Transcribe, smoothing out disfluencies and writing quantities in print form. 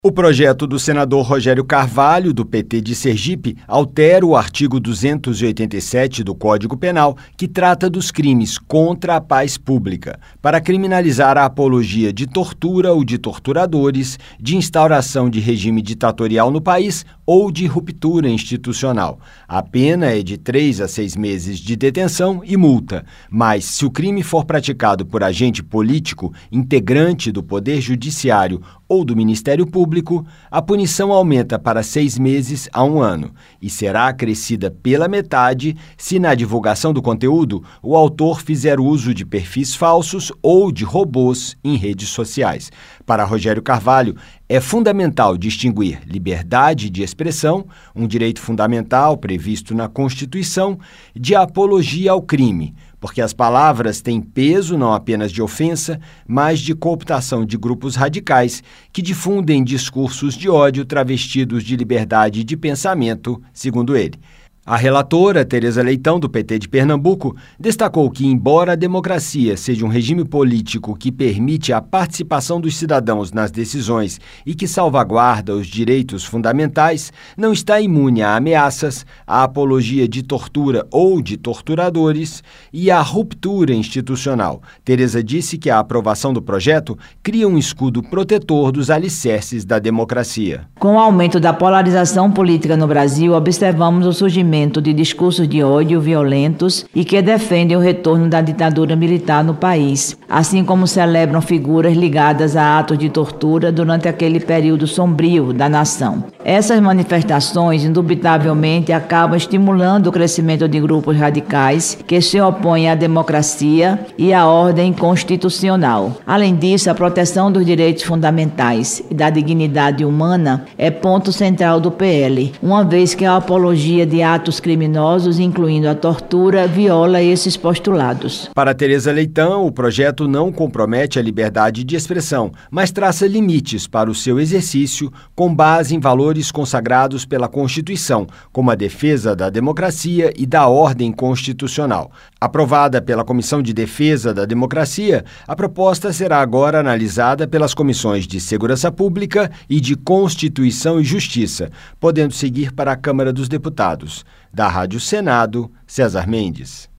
O projeto do senador Rogério Carvalho, do PT de Sergipe, altera o artigo 287 do Código Penal, que trata dos crimes contra a paz pública, para criminalizar a apologia de tortura ou de torturadores, de instauração de regime ditatorial no país ou de ruptura institucional. A pena é de 3 a 6 meses de detenção e multa, mas se o crime for praticado por agente político, integrante do Poder Judiciário ou do Ministério Público, a punição aumenta para 6 meses a 1 ano e será acrescida pela metade se na divulgação do conteúdo o autor fizer uso de perfis falsos ou de robôs em redes sociais. Para Rogério Carvalho, é fundamental distinguir liberdade de expressão, um direito fundamental previsto na Constituição, de apologia ao crime, porque as palavras têm peso não apenas de ofensa, mas de cooptação de grupos radicais que difundem discursos de ódio travestidos de liberdade de pensamento, segundo ele. A relatora, Tereza Leitão, do PT de Pernambuco, destacou que, embora a democracia seja um regime político que permite a participação dos cidadãos nas decisões e que salvaguarda os direitos fundamentais, não está imune a ameaças, à apologia de tortura ou de torturadores e à ruptura institucional. Tereza disse que a aprovação do projeto cria um escudo protetor dos alicerces da democracia. Com o aumento da polarização política no Brasil, observamos o surgimento de discursos de ódio violentos e que defendem o retorno da ditadura militar no país, assim como celebram figuras ligadas a atos de tortura durante aquele período sombrio da nação. Essas manifestações, indubitavelmente, acabam estimulando o crescimento de grupos radicais que se opõem à democracia e à ordem constitucional. Além disso, a proteção dos direitos fundamentais e da dignidade humana é ponto central do PL, uma vez que a apologia de atos criminosos, incluindo a tortura, viola esses postulados. Para Tereza Leitão, o projeto não compromete a liberdade de expressão, mas traça limites para o seu exercício com base em valores consagrados pela Constituição, como a defesa da democracia e da ordem constitucional. Aprovada pela Comissão de Defesa da Democracia, a proposta será agora analisada pelas comissões de Segurança Pública e de Constituição e Justiça, podendo seguir para a Câmara dos Deputados. Da Rádio Senado, César Mendes.